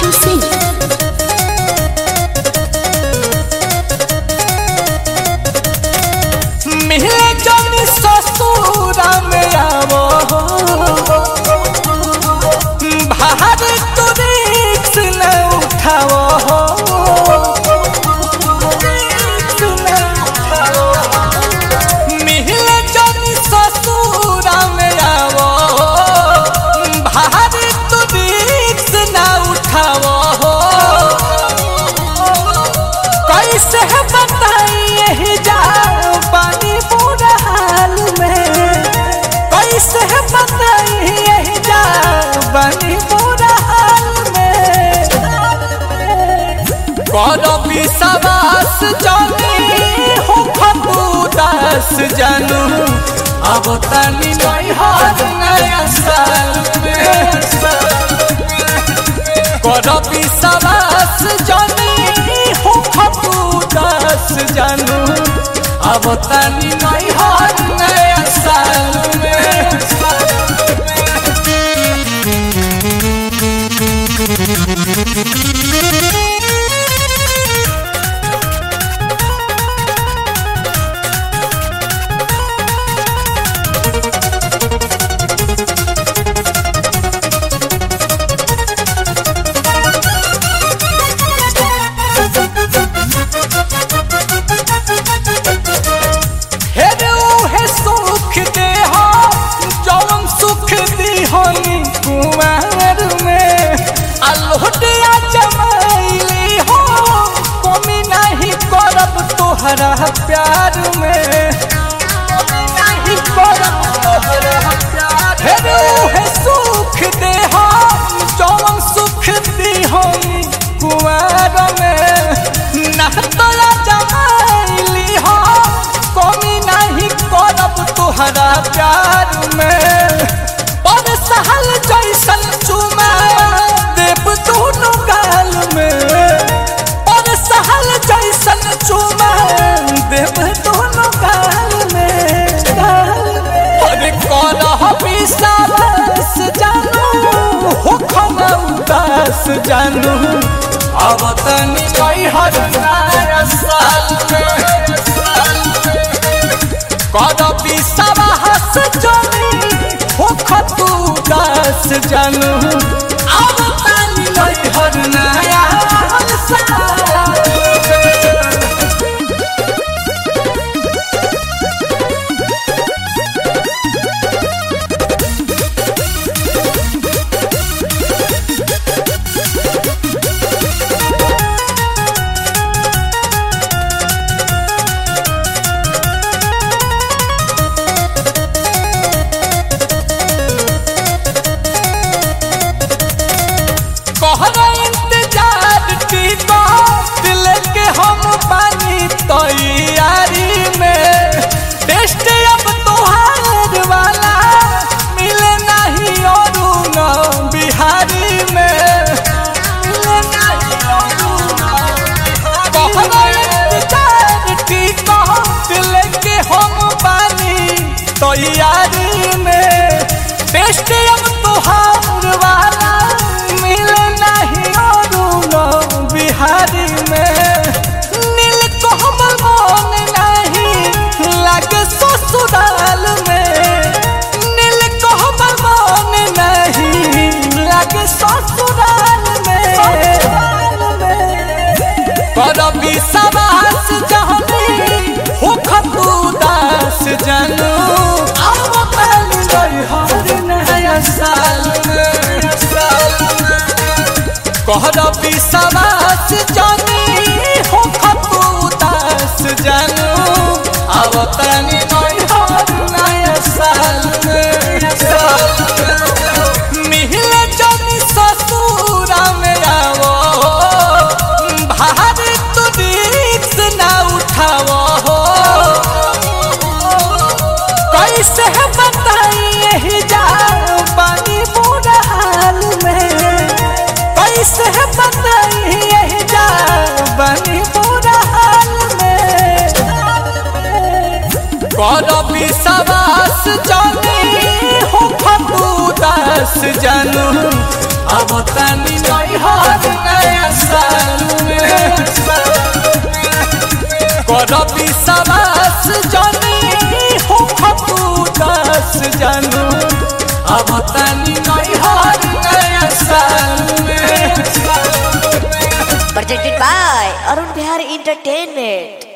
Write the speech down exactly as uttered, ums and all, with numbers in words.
Anshu Singh. मिले जन ससुरा में आवो बाहर तो रिक्स न उठाओ मिले जन ससुरा में आवो बाहर तो रिक्स न उठाओ कैसे बताइए जा पानी पूरा हाल में कैसे बताइए जा पानी पूरा हाल में करो विश्वास जानी हो खबूदास जानू अब तनी नहीं हाथ नया साल में करो विश्वास जानी हो खबूदास जानू अब तनी नहीं हाथ नया साल में कुमार में अलोटिया जमाइली हो कमी नहीं करब तोहरा प्यार में नहीं करब तोहरा प्यार हे सुख दे हो जौन सुख दी हो कुमार में ना तोला जमाइली हो कमी नहीं करब तोहरा प्यार में सहल जैसन चुमा देव दोनों गाल में और सहल जैसन चुमा देव दोनों गाल में अरे कौन विश्वास जानू हो खना उदास जानू अब तनी नहीं हर नया साल में कौन विश्वास जानी हो खतू दास जानू अब तनी नहीं हर नया साल तैयारी में टेस्ट अब तोहार वाला मिले नहीं और न बिहारी में मिले नहीं और के हम पानी तैयारी में टेस्ट अब तोहार वाला मिले नहीं और न बिहारी में ससुराल में नील कोहबर मन नहीं लगे ससुराल में पर विश्वास जानी हो खबूदास जानू अब तनी नहीं हर नया साल में कहर विश्वास जानी हो खबूदास जानू अब तनी नहीं हर नया साल में मिले जन ससुरा में आवो बाहर तो रिक्स न उठाओ कैसे बताइए जा पानी पूरा हाल में कैसे बताइए जा पानी पूरा हाल में कर विश्वास जानी हो खबूदास जानू अब तनी नहीं हर नया साल में कर विश्वास जानी हो खपू दस जानू अब तनी नहीं हर नया साल में। Presented by Arun Bihar Entertainment.